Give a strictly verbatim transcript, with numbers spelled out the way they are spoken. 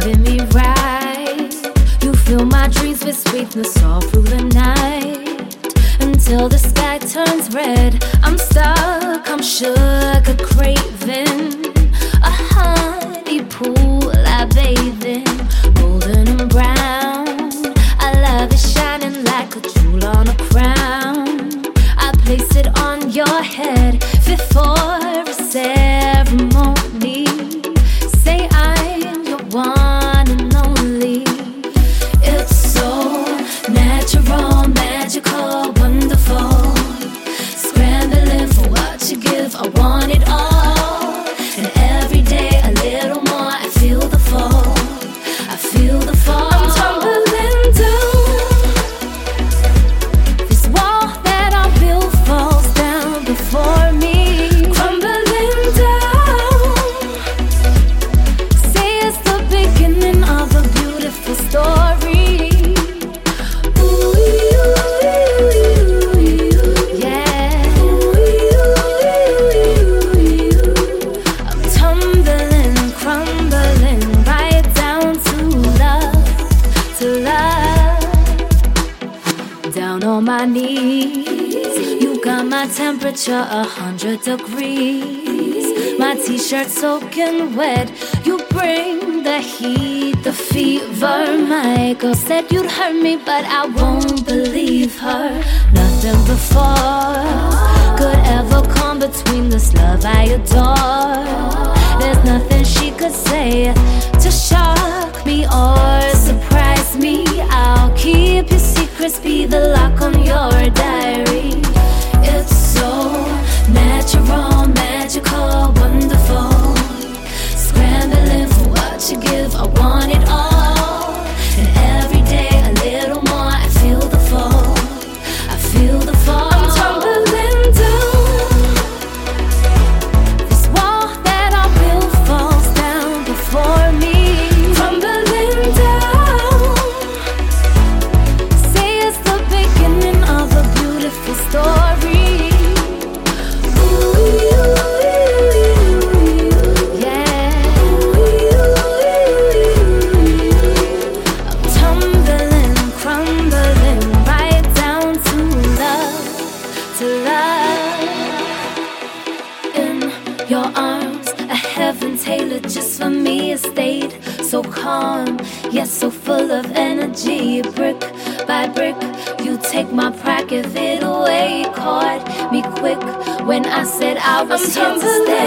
loving me right. You fill my dreams with sweetness all through the night, until the sky turns red. I'm stuck, I'm sugar craving a honey pool I bathe in, golden and brown. Our love is shining like a jewel on a crown. I place it on your head fit for a ceremony. Say I'm your one and only. It's so natural, magical, wonderful. Scrambling for what you give, I want it all. And every day a little more, I feel the fall, I feel the fall. I'm tumbling down. This wall that I built falls down before me, crumbling down. Say it's the beginning of a beautiful story. Down on my knees, you got my temperature a hundred degrees. My t-shirt soaking wet, you bring the heat, the fever. My girl said you'd hurt me, but I won't believe her. Nothing before could ever come between this love I adore. There's nothing she could say to shock me or surprise me. I'll keep your secrets, be the lock on your diary. It's so natural, magical, wonderful. Scrambling for what you give, I want it all. And every day a little more, I feel the fall, I feel the fall. I'm tumbling down. This wall that I built falls down before me, crumbling down. Say it's the beginning of a beautiful story. Your arms, a heaven tailored just for me, a state so calm, yet so full of energy. Brick by brick, you take my pride, give it away. Caught me quick when I said I was here to stay.